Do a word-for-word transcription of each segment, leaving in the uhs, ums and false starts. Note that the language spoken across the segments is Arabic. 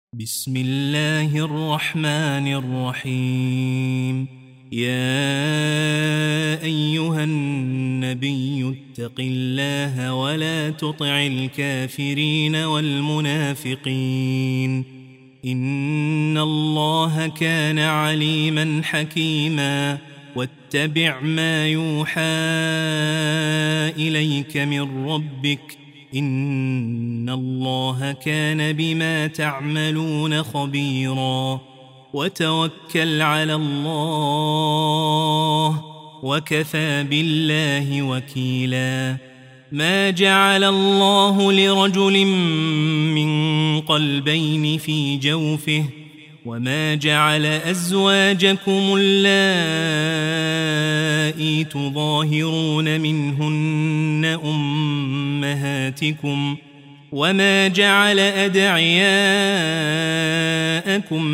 بسم الله الرحمن الرحيم. يا أيها النبي اتق الله ولا تطع الكافرين والمنافقين إن الله كان عليما حكيما. واتبع ما يوحى إليك من ربك إن الله كان بما تعملون خبيرا. وتوكل على الله وكفى بالله وكيلا. ما جعل الله لرجل من قلبين في جوفه وما جعل أزواجكم اللائي تظاهرون منهن أمهاتكم وما جعل أدعياءكم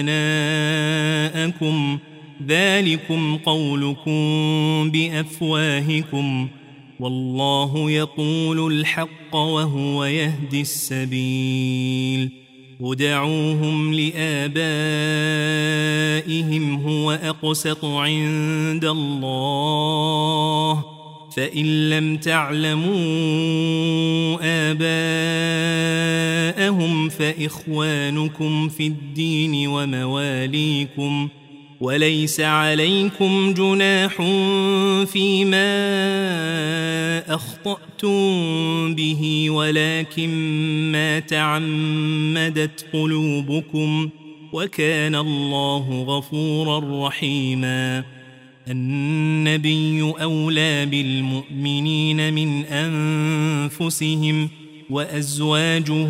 أبناءكم ذلكم قولكم بأفواهكم والله يقول الحق وهو يهدي السبيل. ادعوهم لآبائهم هو أقسط عند الله فإن لم تعلموا آباءهم فإخوانكم في الدين ومواليكم وليس عليكم جناح فيما أخطأتم به ولكن ما تعمدت قلوبكم وكان الله غفورا رحيما. النبي أولى بالمؤمنين من أنفسهم وأزواجه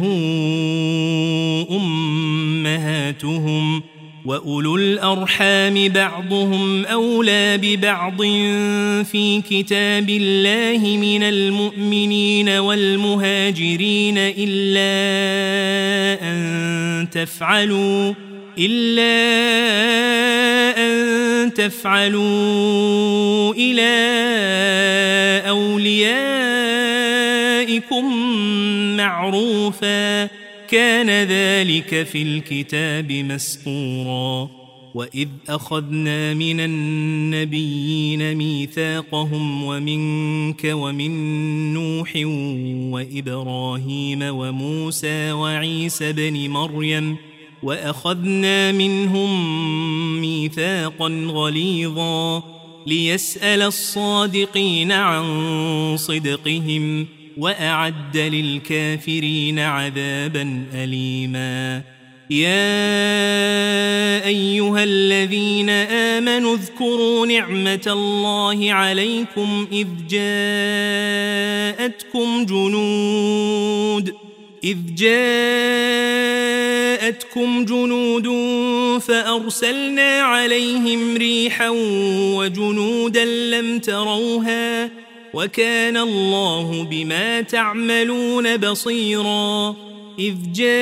أمهاتهم وأولو الأرحام بعضهم أولى ببعض في كتاب الله من المؤمنين والمهاجرين إلا أن تفعلوا إلا أن تفعلوا إلى أوليائكم معروفا كان ذلك في الكتاب مسطورا. وإذ أخذنا من النبيين ميثاقهم ومنك ومن نوح وإبراهيم وموسى وعيسى بن مريم وأخذنا منهم ميثاقا غليظا ليسأل الصادقين عن صدقهم وأعد للكافرين عذابا أليما. يا أيها الذين آمنوا اذكروا نعمة الله عليكم إذ جاءتكم جنود إذ جاءتكم جنود فأرسلنا عليهم ريحا وجنودا لم تروها وكان الله بما تعملون بصيرا. إذ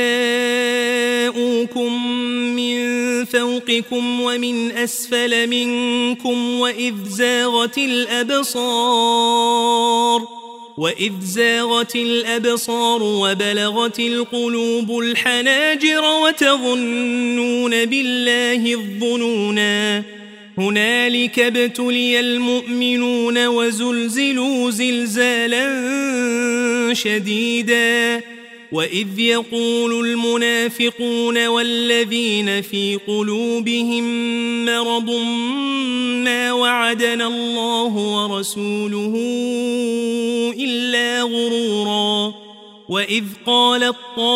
جاءوكم من فوقكم ومن أسفل منكم وإذ زاغت الأبصار وإذ زاغت الأبصار وبلغت القلوب الحناجر وتظنون بالله الظنونا. هنالك ابتلي المؤمنون وزلزلوا زلزالا شديدا. وإذ يقول المنافقون والذين في قلوبهم مرض ما وعدنا الله ورسوله إلا غرورا. وإذ قالت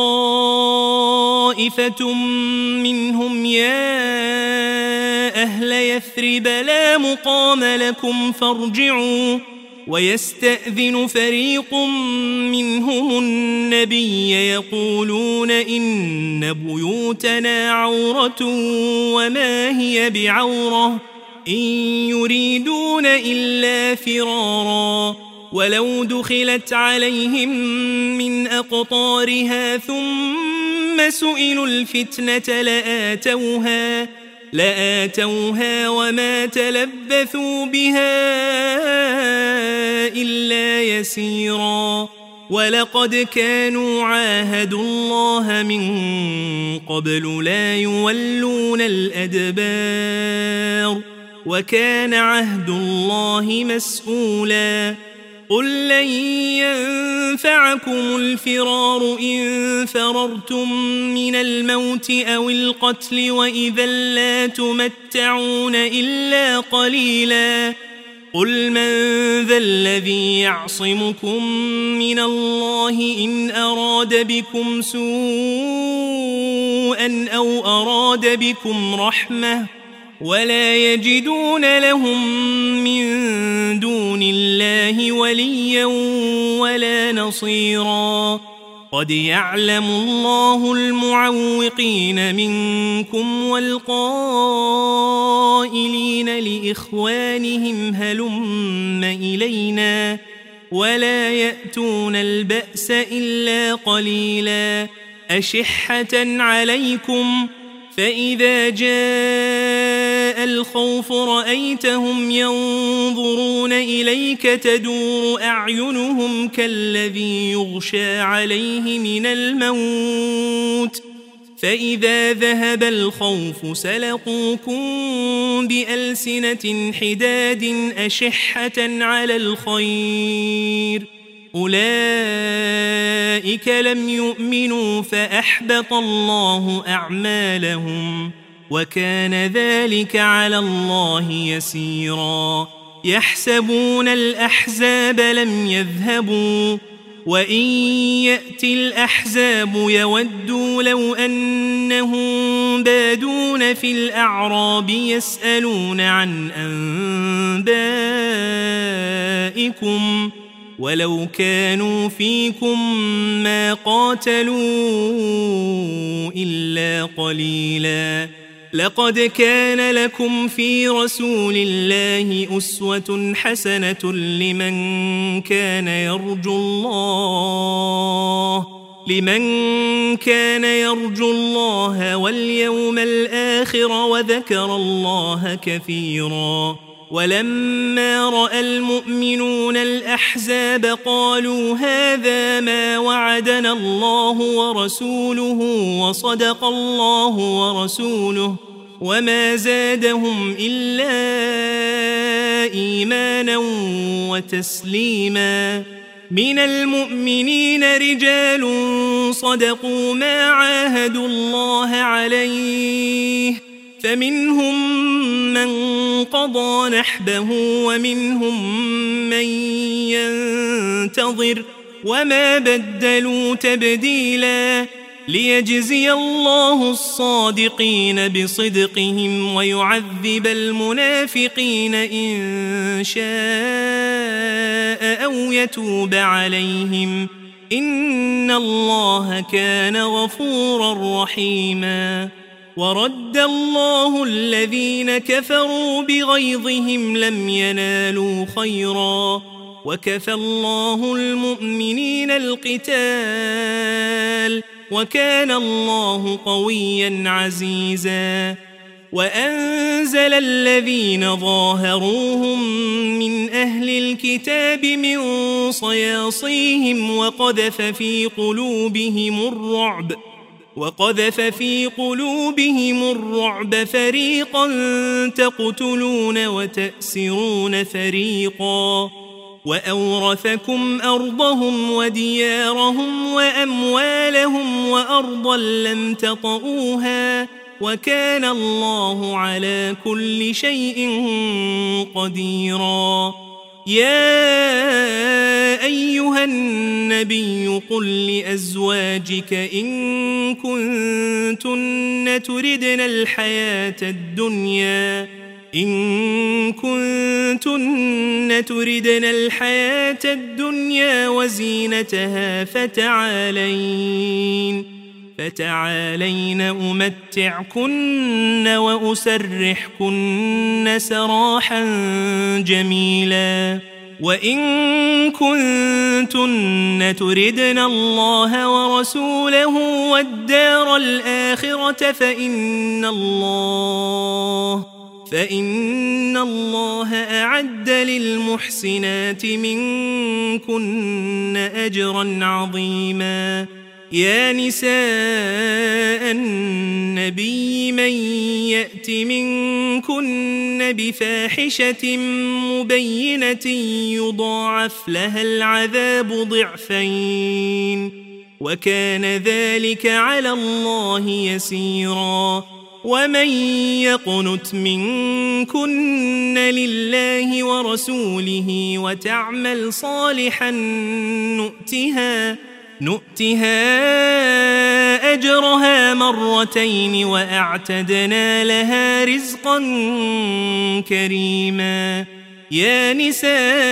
طائفة منهم يا أهل يثرب لا مقام لكم فارجعوا ويستأذن فريق منهم النبي يقولون إن بيوتنا عورة وما هي بعورة إن يريدون إلا فرارا. ولو دخلت عليهم من أقطارها ثم سئلوا الفتنة لآتوها لآتوها وما تلبثوا بها إلا يسيرا. ولقد كانوا عاهدوا الله من قبل لا يولون الأدبار وكان عهد الله مسؤولا قل لن ينفعكم الفرار إن فررتم من الموت أو القتل وإذا لا تمتعون إلا قليلا قل من ذا الذي يعصمكم من الله إن أراد بكم سوءا أو أراد بكم رحمة ولا يجدون لهم من دون الله وليا ولا نصيرا قد يعلم الله المعوقين منكم والقائلين لإخوانهم هلم إلينا ولا يأتون البأس إلا قليلا أشحة عليكم فإذا جاء الخوف رأيتهم ينظرون إليك تدور أعينهم كالذي يغشى عليه من الموت فإذا ذهب الخوف سلقوكم بألسنة حداد أشحة على الخير أولئك لم يؤمنوا فأحبط الله أعمالهم وكان ذلك على الله يسيرا يحسبون الأحزاب لم يذهبوا وإن يأتي الأحزاب يودوا لو أنهم بادون في الأعراب يسألون عن أنبائكم ولو كانوا فيكم ما قاتلوا إلا قليلا لقد كان لكم في رسول الله أسوة حسنة لمن كان يرجو الله لمن كان يرجو الله واليوم الآخر وذكر الله كثيرا ولما رأى المؤمنون الأحزاب قالوا هذا ما وعدنا الله ورسوله وصدق الله ورسوله وما زادهم إلا إيمانا وتسليما من المؤمنين رجال صدقوا ما عاهدوا الله عليه فمنهم من قضى نحبه ومنهم من ينتظر وما بدلوا تبديلا ليجزي الله الصادقين بصدقهم ويعذب المنافقين إن شاء أو يتوب عليهم إن الله كان غفورا رحيما ورد الله الذين كفروا بغيظهم لم ينالوا خيرا وكفى الله المؤمنين القتال وكان الله قويا عزيزا وأنزل الذين ظاهروهم من أهل الكتاب من صياصيهم وقذف في قلوبهم الرعب وقذف في قلوبهم الرعب فريقا تقتلون وتأسرون فريقا وأورثكم أرضهم وديارهم وأموالهم وأرضا لم تطئوها وكان الله على كل شيء قديرا يا أيها النبي قل لأزواجك إن كنتن تردن الحياة الدنيا إن كنتن تردن الحياة الدنيا وزينتها فتعالين فتعالين أمتعكن وأسرحكن سراحا جميلا وإن كنتن تردن الله ورسوله والدار الآخرة فإن الله فإن الله أعد للمحسنات منكن أجرا عظيما. يا نساء النبي من يأت منكن بفاحشة مبينة يضاعف لها العذاب ضعفين وكان ذلك على الله يسيرا. ومن يقنت منكن لله ورسوله وتعمل صالحا نؤتها نؤتها أجرها مرتين وأعتدنا لها رزقا كريما. يا نساء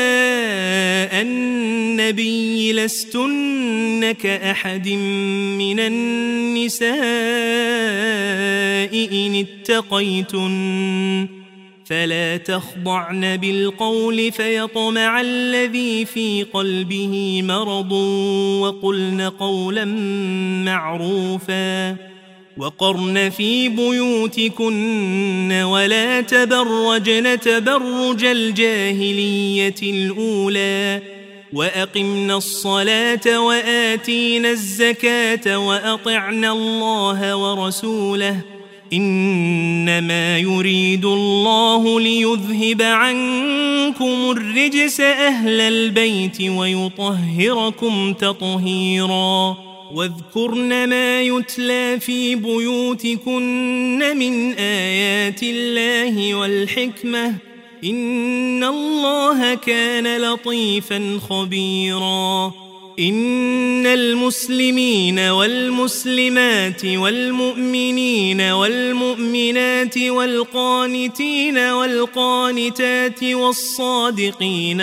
النبي لستن كأحد من النساء إن اتقيتن فلا تخضعن بالقول فيطمع الذي في قلبه مرض وقلن قولا معروفا. وقرن في بيوتكن ولا تبرجن تبرج الجاهلية الأولى وأقمنا الصلاة وآتينا الزكاة وأطعنا الله ورسوله إنما يريد الله ليذهب عنكم الرجس أهل البيت ويطهركم تطهيرا. واذكرن ما يتلى في بيوتكن من آيات الله والحكمة إن الله كان لطيفا خبيرا. إن المسلمين والمسلمات والمؤمنين والمؤمنات والقانتين والقانتات والصادقين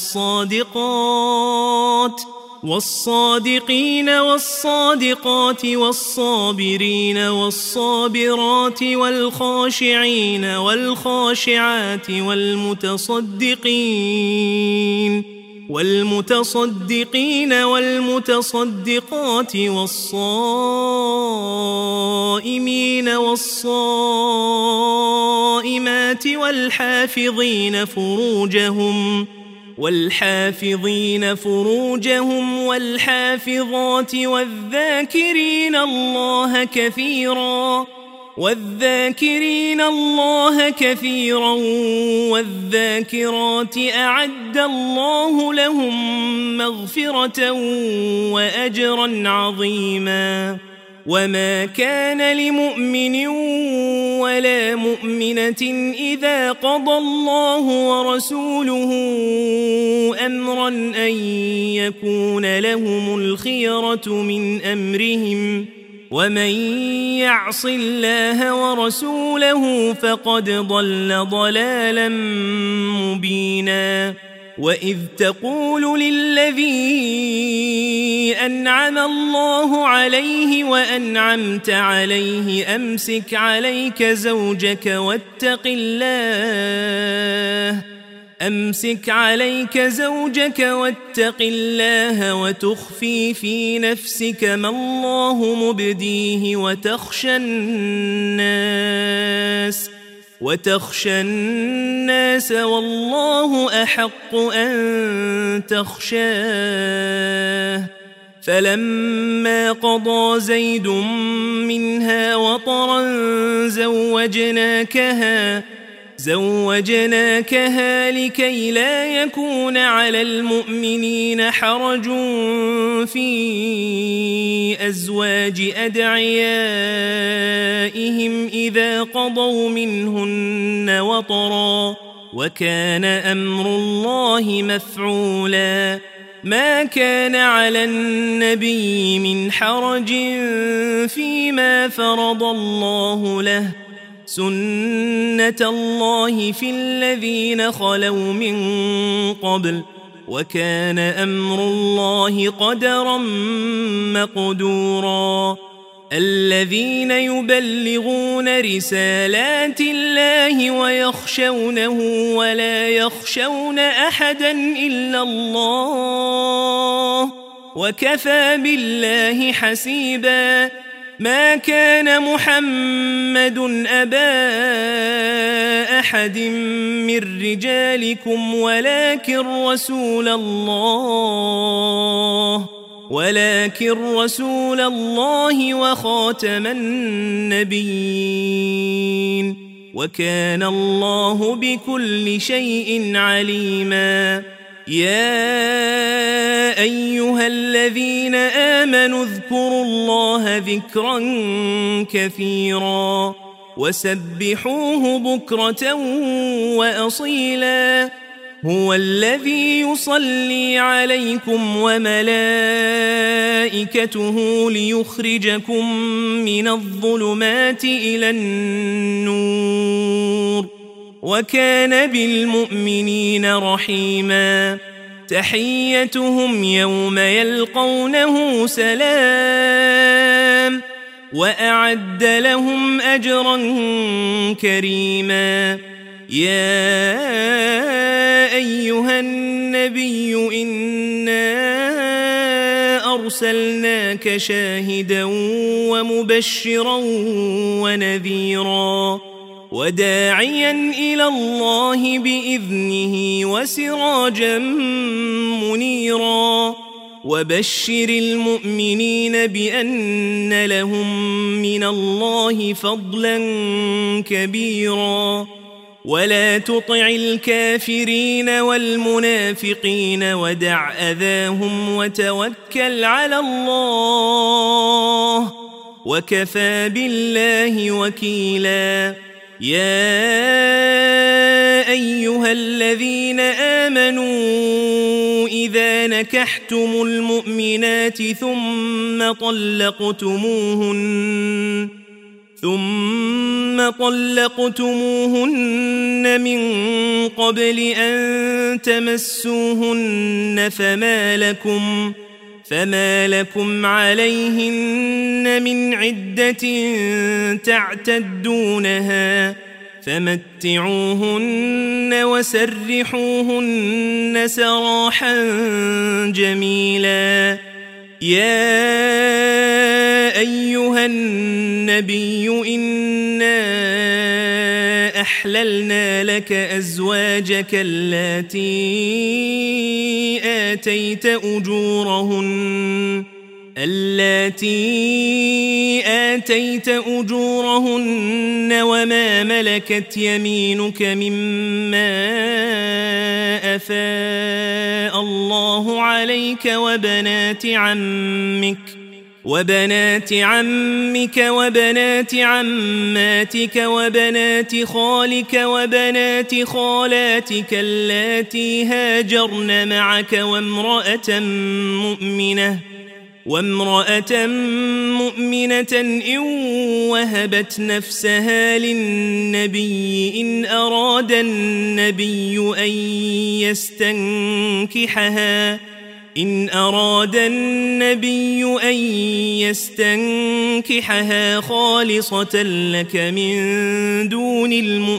والصادقات والصادقين والصادقات والصابرين والصابرات والخاشعين والخاشعات والمتصدقين والمتصدقين والمتصدقات والصائمين والصائمات والحافظين فروجهم والحافظين فروجهم والحافظات والذاكرين الله كثيرا والذاكرين الله كثيرا والذاكرات أعد الله لهم مغفرة وأجرا عظيما. وما كان لمؤمن ولا مؤمنة إذا قضى الله ورسوله أمرا أن يكون لهم الخيرة من أمرهم ومن يعص الله ورسوله فقد ضل ضلالا مبينا. وإذ تقول للذي أنعم الله عليه وأنعمت عليه أمسك عليك زوجك واتق الله أمسك عليك زوجك واتق الله وتخفي في نفسك ما الله مبديه وتخشى الناس وتخشى الناس والله أحق أن تخشاه. فلما قضى زيد منها وطرا زوجناكها زوجناكها لكي لا يكون على المؤمنين حرج في أزواج أدعيائهم إذا قضوا منهن وطرا وكان أمر الله مفعولا. ما كان على النبي من حرج فيما فرض الله له سنة الله في الذين خلوا من قبل وكان أمر الله قدرا مقدورا. الذين يبلغون رسالات الله ويخشونه ولا يخشون أحدا إلا الله وكفى بالله حسيبا. ما كان محمد أبا أحد من رجالكم ولكن رسول الله ولكن رسول الله وخاتم النبيين وكان الله بكل شيء عليما. يا أيها الذين آمنوا اذكروا الله ذكرا كثيرا وسبحوه بكرة وأصيلا. هو الذي يصلي عليكم وملائكته ليخرجكم من الظلمات إلى النور وكان بالمؤمنين رحيما. تحيتهم يوم يلقونه سلام وأعد لهم أجرا كريما. يا أيها النبي إنا أرسلناك شاهدا ومبشرا ونذيرا وداعيا إلى الله بإذنه وسراجا منيرا. وبشر المؤمنين بأن لهم من الله فضلا كبيرا. ولا تطع الكافرين والمنافقين ودع أذاهم وتوكل على الله وكفى بالله وكيلا. يا أيها الذين آمنوا إذا نكحتم المؤمنات ثم طلقتموهن ثم طلقتموهن من قبل أن تمسوهن فما لكم فما لكم عليهن من عدة تعتدونها فمتعوهن وسرحوهن سراحا جميلا. يا أيها النبي إنا أحللنا لك أزواجك اللاتي آتيت أجورهن اللاتي آتيت أجورهن وما ملكت يمينك مما أفاء الله عليك وبنات عمك وبنات عمك وبنات عماتك وبنات خالك وبنات خالاتك اللاتي هاجرن معك وامرأة مؤمنة وامرأة مؤمنة إن وهبت نفسها للنبي إن أراد النبي أن يستنكحها إن أراد النبي أن يستنكحها خالصة لك من دون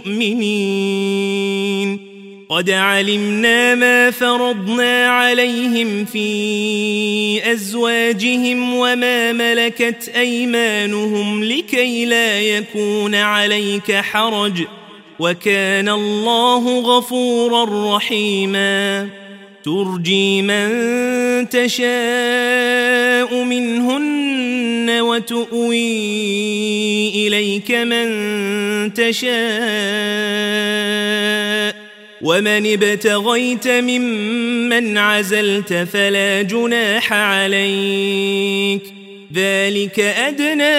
المؤمنين. قد علمنا ما فرضنا عليهم في أزواجهم وما ملكت أيمانهم لكي لا يكون عليك حرج وكان الله غفورا رحيما. ترجي من تشاء منهن وتؤوي إليك من تشاء ومن ابتغيت ممن عزلت فلا جناح عليك ذلك أدنى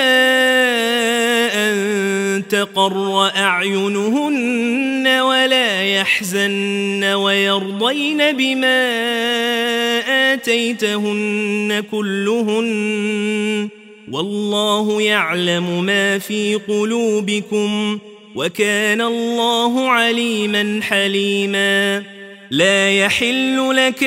أن تقر أعينهن ولا يحزن ويرضين بما آتيتهن كلهن والله يعلم ما في قلوبكم وكان الله عليما حليما. لا يحل لك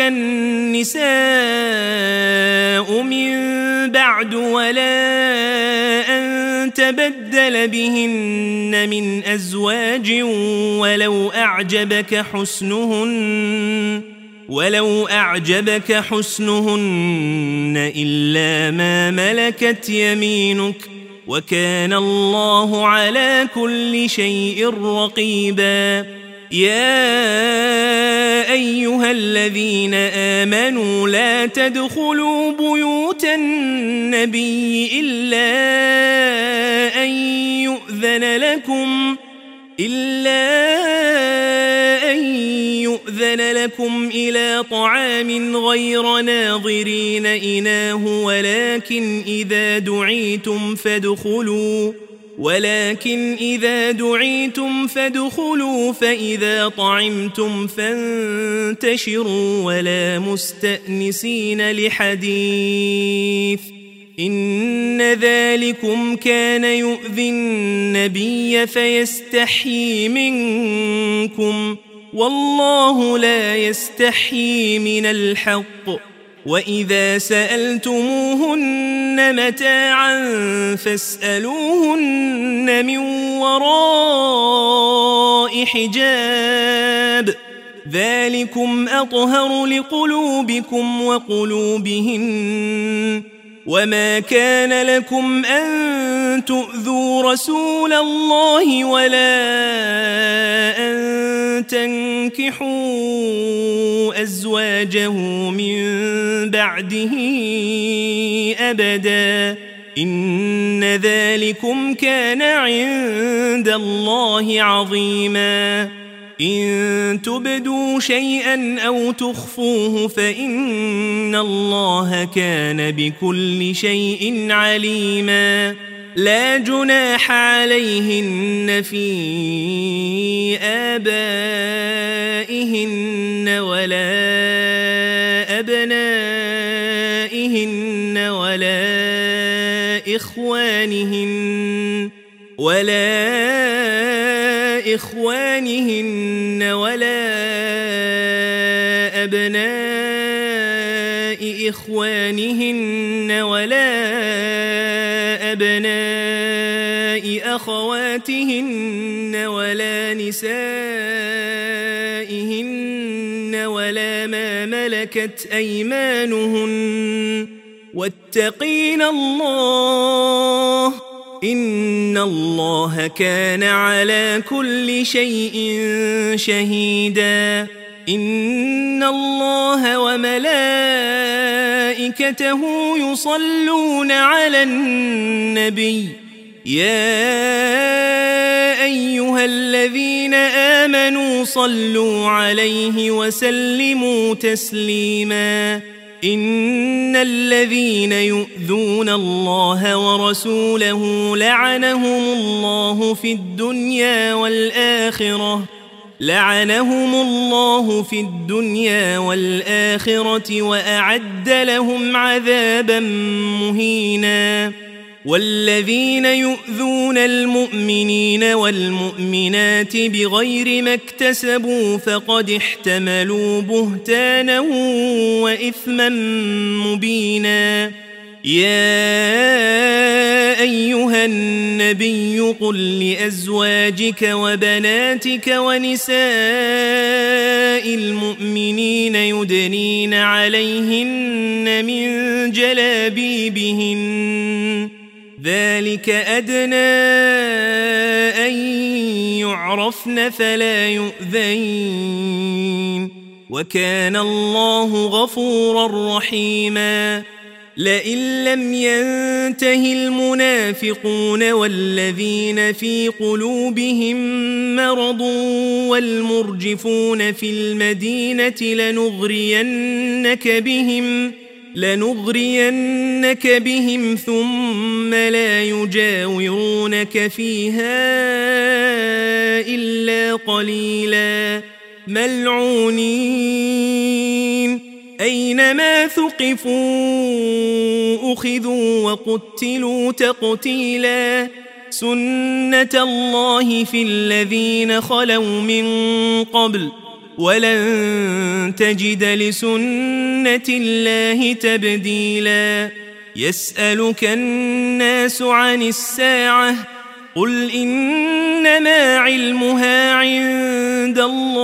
النساء من بعد ولا أن تبدل بهن من أزواج ولو أعجبك حسنهن ولو أعجبك حسنهن إلا ما ملكت يمينك وكان الله على كل شيء رقيبا يا أيها الذين آمنوا لا تدخلوا بيوت النبي إلا أن يؤذن لكم إلا أن يؤذن لكم إلى طعام غير ناظرين إناه ولكن إذا دعيتم فادخلوا ولكن إذا دعيتم فادخلوا فإذا طعمتم فانتشروا ولا مستأنسين لحديث إن ذلكم كان يؤذي النبي فيستحيي منكم والله لا يستحيي من الحق وإذا سألتموهن متاعا فاسألوهن من وراء حجاب ذلكم أطهر لقلوبكم وقلوبهن وما كان لكم أن تؤذوا رسول الله ولا أن تنكحوا أزواجه من بعده أبدا إن ذلكم كان عند الله عظيما إن تبدوا شيئا أو تخفوه فإن الله كان بكل شيء عليما لا جناح عليهن في آبائهن ولا أبنائهن ولا إخوانهن ولا إخوانهن ولا أبناء إخوانهن ولا أبناء أخواتهن ولا نسائهن ولا ما ملكت أيمانهن واتقين الله إن الله كان على كل شيء شهيدا إن الله وملائكته يصلون على النبي يا أيها الذين آمنوا صلوا عليه وسلموا تسليما إن الذين يؤذون الله ورسوله لعنهم الله في الدنيا والآخرة لعنهم الله في الدنيا والآخرة وأعد لهم عذابا مهينا والذين يؤذون المؤمنين والمؤمنات بغير ما اكتسبوا فقد احتملوا بهتانا وإثما مبينا يا أيها النبي قل لأزواجك وبناتك ونساء المؤمنين يدنين عليهن من جلابيبهن ذلك أدنى أن يعرفن فلا يؤذين وكان الله غفورا رحيما لئن لم ينته المنافقون والذين في قلوبهم مرض والمرجفون في المدينة لنغرينك بهم لنغرينك بهم ثم لا يجاورونك فيها إلا قليلا ملعونين أينما ثقفوا أخذوا وقتلوا تقتيلا سنة الله في الذين خلوا من قبل ولن تجد لسنة الله تبديلا يسألك الناس عن الساعة قل إنما علمها عند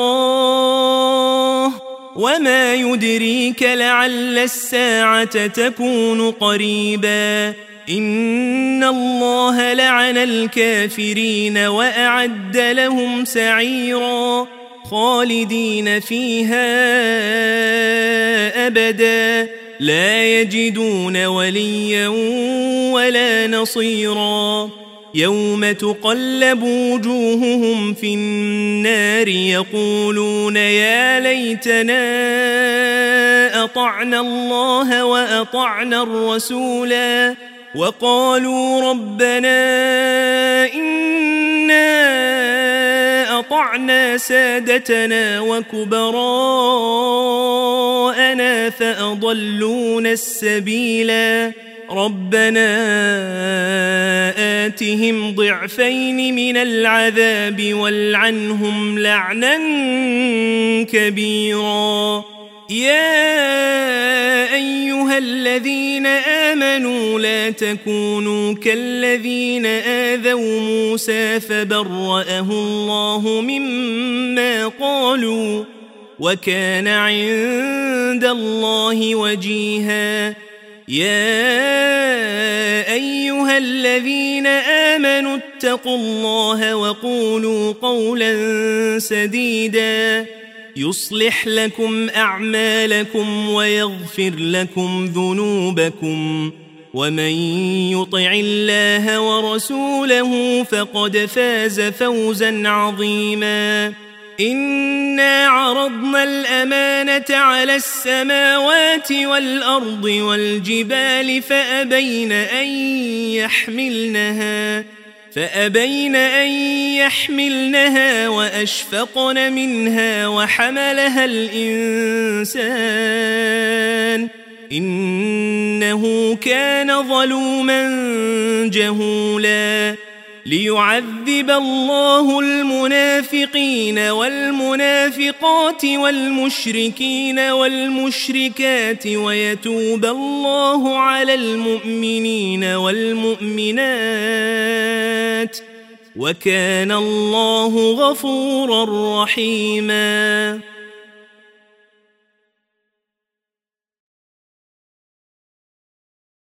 الله وما يدريك لعل الساعة تكون قريبا إن الله لعن الكافرين وأعد لهم سعيرا خالدين فيها أبدا لا يجدون وليا ولا نصيرا يوم تقلب وجوههم في النار يقولون يا ليتنا أطعنا الله وأطعنا الرسولا وقالوا ربنا إنا أطعنا سادتنا وكبراءنا فأضلونا السبيلا ربنا آتهم ضعفين من العذاب والعنهم لعنا كبيرا يا أيها الذين آمنوا لا تكونوا كالذين آذوا موسى فبرأه الله مما قالوا وكان عند الله وجيها يا أيها الذين آمنوا اتقوا الله وقولوا قولا سديدا يصلح لكم أعمالكم ويغفر لكم ذنوبكم ومن يطع الله ورسوله فقد فاز فوزا عظيما إنا عرضنا الأمانة على السماوات والأرض والجبال فأبين أن يحملنها فأبين أن يحملنها وأشفقن منها وحملها الإنسان إنه كان ظلوما جهولا ليعذب الله المنافقين والمنافقات والمشركين والمشركات ويتوب الله على المؤمنين والمؤمنات وكان الله غفورا رحيما